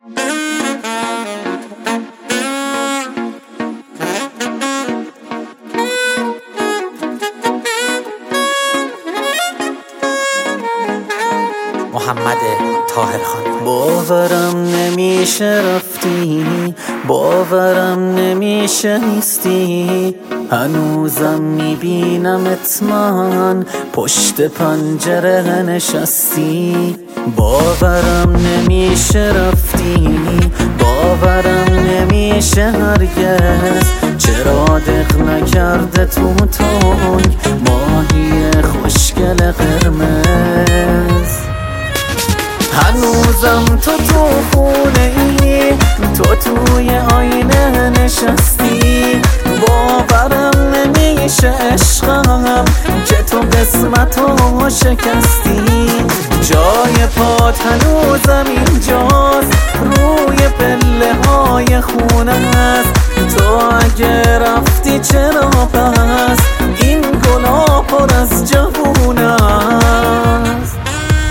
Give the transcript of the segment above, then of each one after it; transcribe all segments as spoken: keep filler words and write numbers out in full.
محمد طاهرخانی. باورم نمیشه رفتی، باورم نمیشه نیستی، هنوزم میبینمت من پشت پنجره نشستی. باورم نمیشه رفتی، باورم نمیشه هرگز، چرا دق نکرده تو تنگ ماهی خوشگل قرمز. هنوزم تو تو خونه ای، تو توی آینه نشستی، باورم نمیشه عشقم که تو قسمتو شکستی. جای پات هنوزم اینجاست، روی پله های خونه است، تو اگه رفتی چرا پس این گلا پر از جوونه است.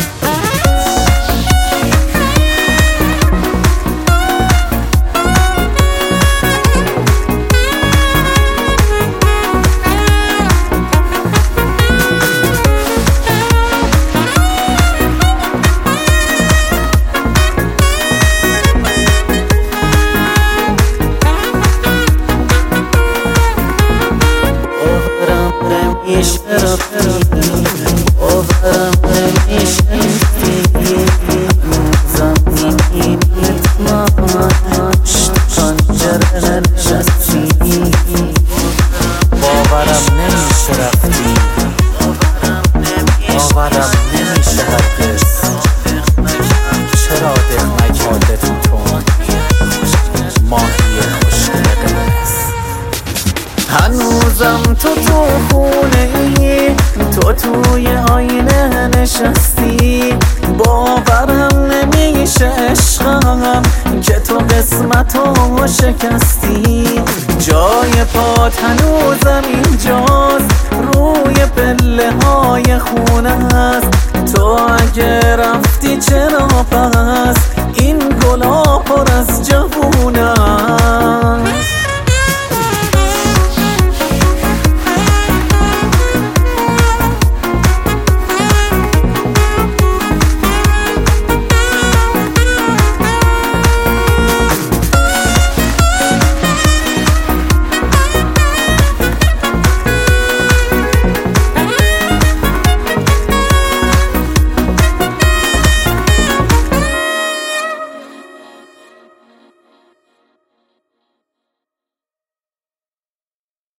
نمیشه رفتی، باورم نمیشه نیستی، هنوزم میبینیت من پشت پنجره نشستی. باورم نمیشه رفتی، باورم نمیشه هرگز، چرا دق نکرده تو تنگ ماهی خوشگل قرمز. هنوزم تو تو خونه ای، تو توی آینه نشستی، باورم نمیشه عشقم که تو قسمتو شکستی. جای پات هنوزم اینجاست، روی پله های خونه است، تو اگه رفتی چرا پس این گلا پر از